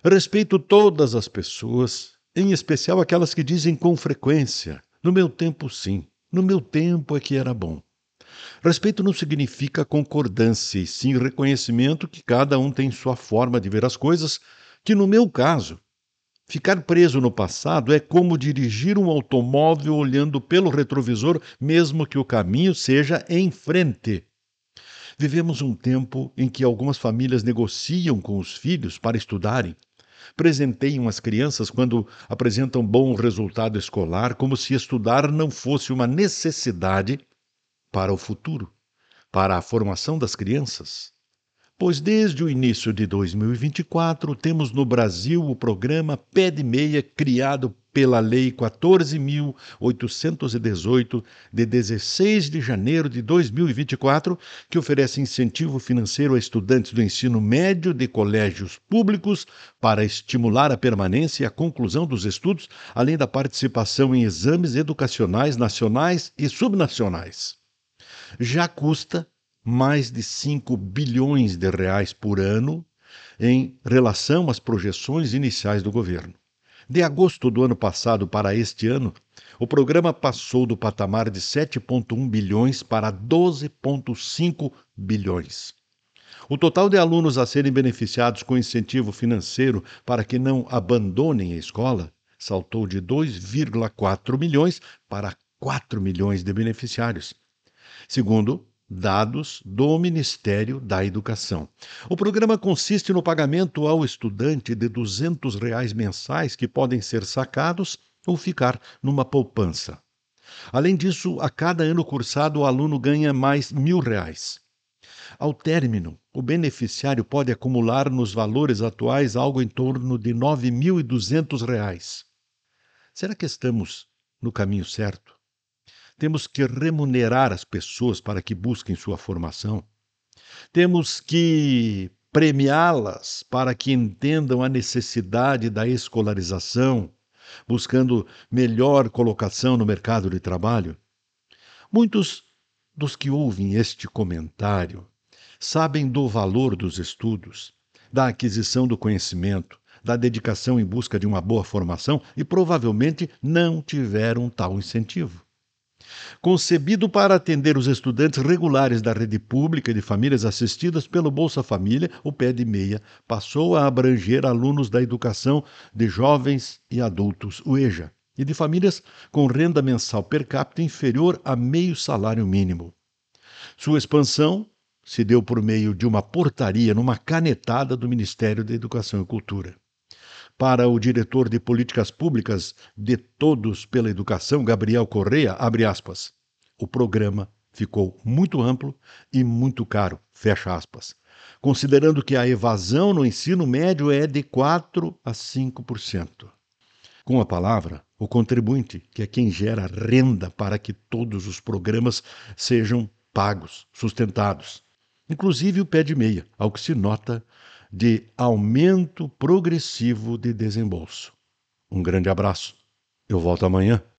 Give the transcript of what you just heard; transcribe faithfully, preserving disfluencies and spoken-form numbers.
Respeito todas as pessoas, em especial aquelas que dizem com frequência: "No meu tempo, sim. No meu tempo é que era bom". Respeito não significa concordância, e sim reconhecimento que cada um tem sua forma de ver as coisas, que no meu caso, ficar preso no passado é como dirigir um automóvel olhando pelo retrovisor, mesmo que o caminho seja em frente. Vivemos um tempo em que algumas famílias negociam com os filhos para estudarem, presenteiam as crianças quando apresentam bom resultado escolar, como se estudar não fosse uma necessidade para o futuro, para a formação das crianças. Pois desde o início de dois mil e vinte e quatro temos no Brasil o programa Pé de Meia, criado pela Lei quatorze mil oitocentos e dezoito, de dezesseis de janeiro de dois mil e vinte e quatro, que oferece incentivo financeiro a estudantes do ensino médio de colégios públicos para estimular a permanência e a conclusão dos estudos, além da participação em exames educacionais nacionais e subnacionais. Já custa mais de cinco bilhões de reais por ano em relação às projeções iniciais do governo. De agosto do ano passado para este ano, o programa passou do patamar de sete vírgula um bilhões para doze vírgula cinco bilhões. O total de alunos a serem beneficiados com incentivo financeiro para que não abandonem a escola saltou de dois vírgula quatro milhões para quatro milhões de beneficiários, segundo dados do Ministério da Educação. O programa consiste no pagamento ao estudante de duzentos reais mensais que podem ser sacados ou ficar numa poupança. Além disso, a cada ano cursado, o aluno ganha mais mil reais. Ao término, o beneficiário pode acumular nos valores atuais algo em torno de nove mil e duzentos reais. Será que estamos no caminho certo? Temos que remunerar as pessoas para que busquem sua formação. Temos que premiá-las para que entendam a necessidade da escolarização, buscando melhor colocação no mercado de trabalho. Muitos dos que ouvem este comentário sabem do valor dos estudos, da aquisição do conhecimento, da dedicação em busca de uma boa formação e provavelmente não tiveram tal incentivo. Concebido para atender os estudantes regulares da rede pública e de famílias assistidas pelo Bolsa Família, o Pé de Meia passou a abranger alunos da educação de jovens e adultos, o EJA, e de famílias com renda mensal per capita inferior a meio salário mínimo. Sua expansão se deu por meio de uma portaria numa canetada do Ministério da Educação e Cultura. Para o diretor de políticas públicas de Todos pela Educação, Gabriel Correia, abre aspas, o programa ficou muito amplo e muito caro, fecha aspas, considerando que a evasão no ensino médio é de quatro a cinco por cento. Com a palavra, o contribuinte, que é quem gera renda para que todos os programas sejam pagos, sustentados. Inclusive o pé de meia, ao que se nota de aumento progressivo de desembolso. Um grande abraço. Eu volto amanhã.